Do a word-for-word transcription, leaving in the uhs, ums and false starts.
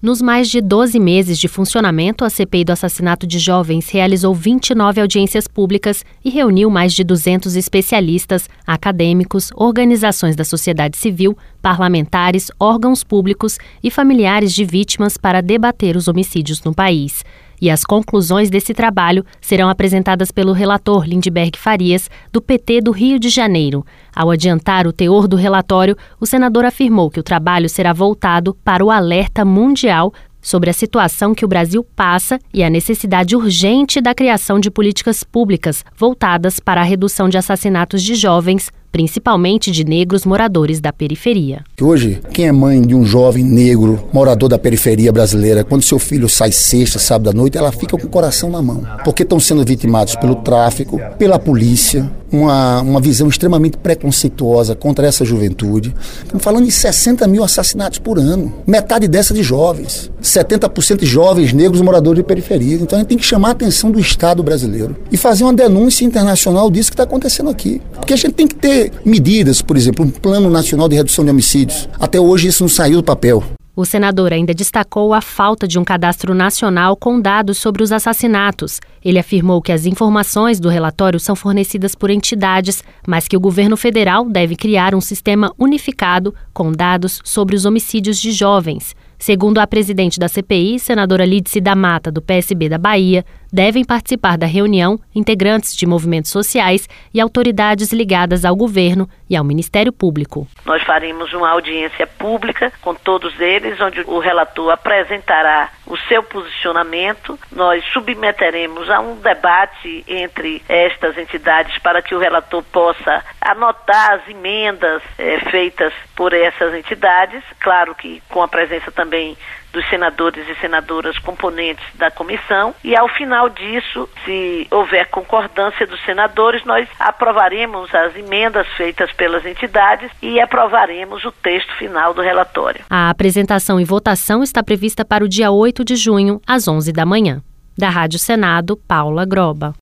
Nos mais de doze meses de funcionamento, a C P I do assassinato de jovens realizou vinte e nove audiências públicas e reuniu mais de duzentos especialistas, acadêmicos, organizações da sociedade civil, parlamentares, órgãos públicos e familiares de vítimas para debater os homicídios no país. E as conclusões desse trabalho serão apresentadas pelo relator Lindbergh Farias, do P T do Rio de Janeiro. Ao adiantar o teor do relatório, o senador afirmou que o trabalho será voltado para o alerta mundial sobre a situação que o Brasil passa e a necessidade urgente da criação de políticas públicas voltadas para a redução de assassinatos de jovens, principalmente de negros moradores da periferia. Hoje, quem é mãe de um jovem negro morador da periferia brasileira, quando seu filho sai sexta, sábado à noite, ela fica com o coração na mão, porque estão sendo vitimados pelo tráfico, pela polícia, uma, uma visão extremamente preconceituosa contra essa juventude. Estamos falando de sessenta mil assassinatos por ano, metade dessa de jovens, setenta por cento de jovens negros moradores de periferia. Então a gente tem que chamar a atenção do Estado brasileiro e fazer uma denúncia internacional disso que está acontecendo aqui, porque a gente tem que ter medidas, por exemplo, um plano nacional de redução de homicídios. Até hoje isso não saiu do papel. O senador ainda destacou a falta de um cadastro nacional com dados sobre os assassinatos. Ele afirmou que as informações do relatório são fornecidas por entidades, mas que o governo federal deve criar um sistema unificado com dados sobre os homicídios de jovens. Segundo a presidente da C P I, senadora Lídice da Mata, do P S B da Bahia, devem participar da reunião integrantes de movimentos sociais e autoridades ligadas ao governo e ao Ministério Público. Nós faremos uma audiência pública com todos eles, onde o relator apresentará o seu posicionamento. Nós submeteremos a um debate entre estas entidades para que o relator possa anotar as emendas é, feitas por essas entidades, claro que com a presença também dos senadores e senadoras componentes da comissão, e ao final disso, se houver concordância dos senadores, nós aprovaremos as emendas feitas pelas entidades e aprovaremos o texto final do relatório. A apresentação e votação está prevista para o dia oito de junho, às onze da manhã. Da Rádio Senado, Paula Groba.